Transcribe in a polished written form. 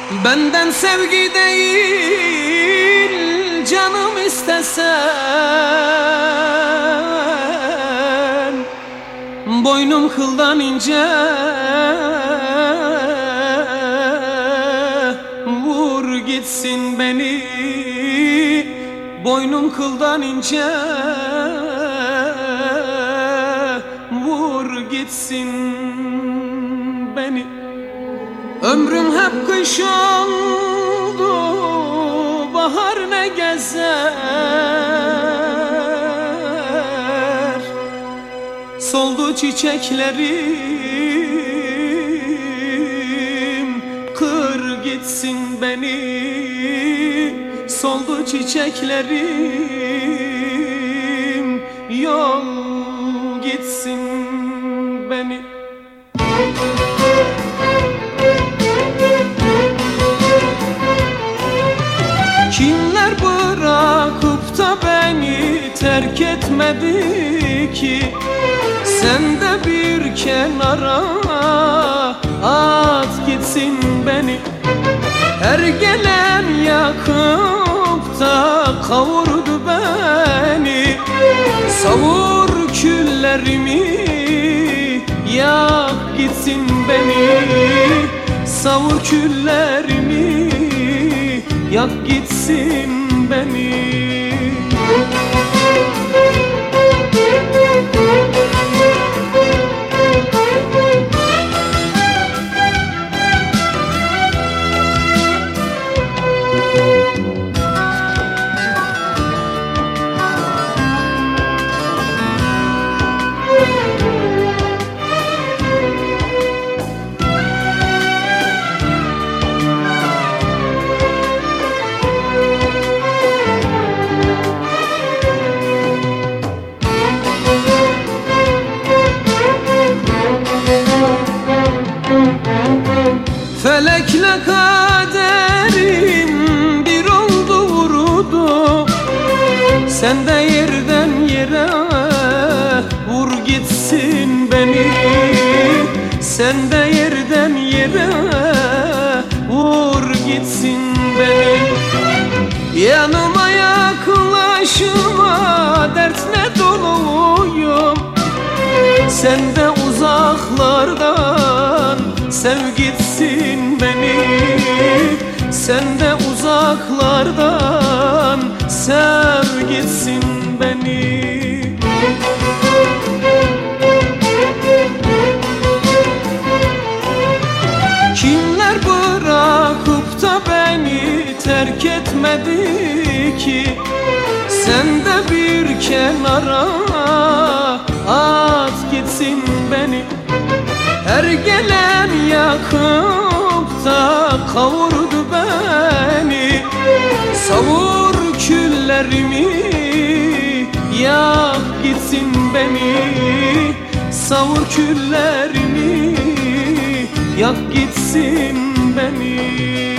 Benden sevgi değil canım istesen, boynum kıldan ince, vur gitsin beni. Boynum kıldan ince, vur gitsin beni. Ömrüm hep kış oldu, bahar ne gezer. Soldu çiçeklerim, kır gitsin beni. Soldu çiçeklerim, yol gitsin beni. Kimler bırakıp da beni terk etmedi ki? Sen de bir kenara at gitsin beni. Her gelen yakıp da kavurdu beni. Savur küllerimi, yak gitsin beni. Savur küllerimi, yak gitsin beni. Felekle kaderim bir oldu vurdu. Sen de yerden yere vur gitsin beni. Sen de yerden yere vur gitsin beni. Yanıma yaklaşma, dertle doluyum. Sen de uzaklardan sev gitsin beni. Sen de uzaklardan sev gitsin beni. Kimler bırakıp da beni terk etmedi ki? Sen de bir kenara at gitsin beni. Her gelen yakıp da kavurdu beni. Savur küllerimi, yak gitsin beni. Savur küllerimi, yak gitsin beni.